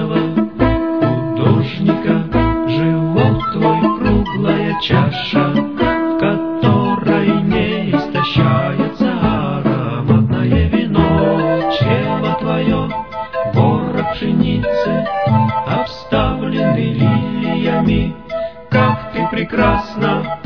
великого художника. Живот твой круглая чаша, в которой не истощается ароматное вино. Чрево твое ворох пшеницы, обставленный лилиями. Как ты прекрасна,